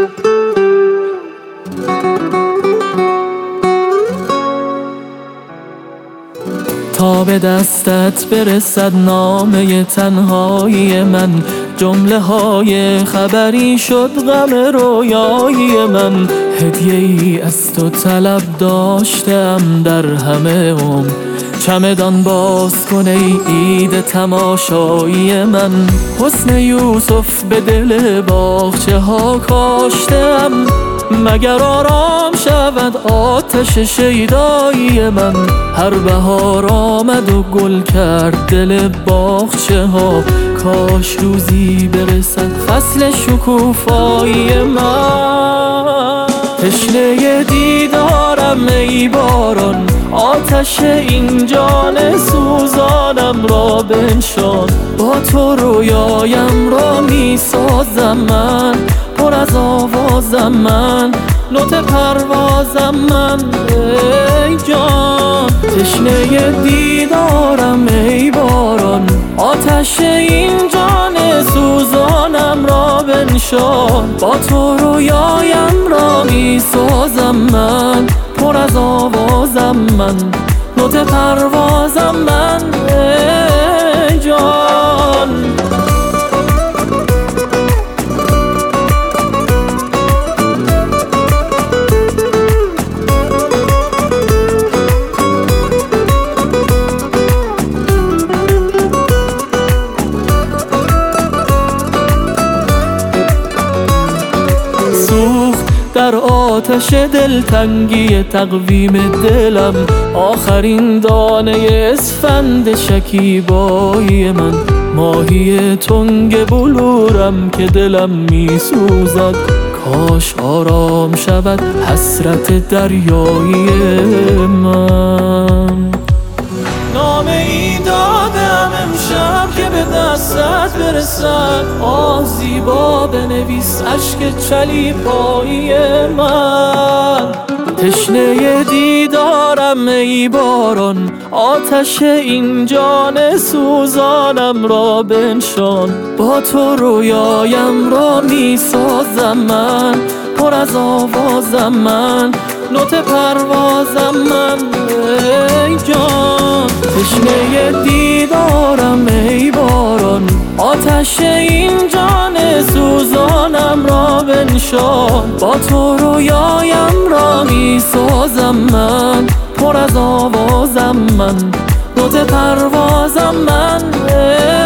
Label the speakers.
Speaker 1: تا به دستت برسد نامه تنهایی من، جمله های خبری شد غم رویایی من. هدیه ای از تو طلب داشتم در همه عمر، چمدان باز کن ای عید تماشایی من. حسن یوسف به دل باغچه ها کاشتم، مگر آرام شود آتش شیدایی من. هر بهار آمد و گل کرد دل باغچه ها، کاش روزی برسد فصل شکوفایی من. تشنه دیدارم ای باران، آتش این جان سوزانم را بنشان. با تو رویایم را می سازم من، پر از آوازم من، نوت پروازم من ای جان. تشنه دیدارم ای باران، آتش این جان سوزانم را بنشان. با تو رویایم را می سازم من، پر از آوازم من، نوت پروازم من ای جان. در آتش دلتنگی تقویم دلم، آخرین دانه اسفند شکیبایی من. ماهی تنگ بلورم که دلم می سوزد، کاش آرام شود حسرت دریایی من. نامه ای دادم امشب که به دستت برسد، آه زیبا بنویس اشک چلیپایی من. تشنه دیدارم ای باران، آتش این جان سوزانم را بنشان. با تو رویایم را می سازم من، پر از آوازم من، نوت پروازم من ای جان. تشنه دیدارم ای باران، آتش این جان سوزانم را بنشان. با تو رویایم را می سازم من، پر از آوازم من، نوت پروازم من